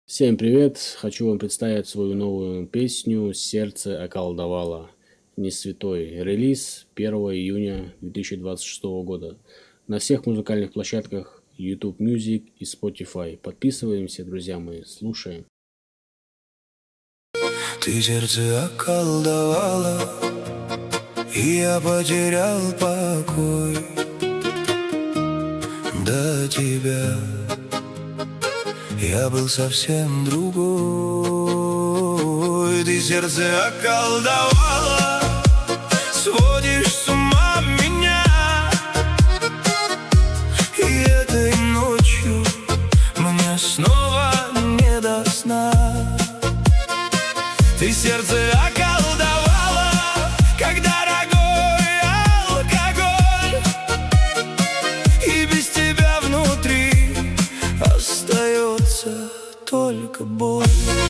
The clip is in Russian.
Всем привет! Хочу вам представить свою новую песню «Сердце околдовало». Не святой. Релиз 1 июня 2026 года. На всех музыкальных площадках YouTube Music и Spotify. Подписываемся, друзья мои, слушаем. Ты сердце околдовала, и я потерял покой. До тебя я был совсем другой. Ты сердце околдовала, сводишь с ума меня. И этой ночью мне снова не до сна. Ты сердце околдовала, как дорогой алкоголь, и без тебя внутри остается только боль.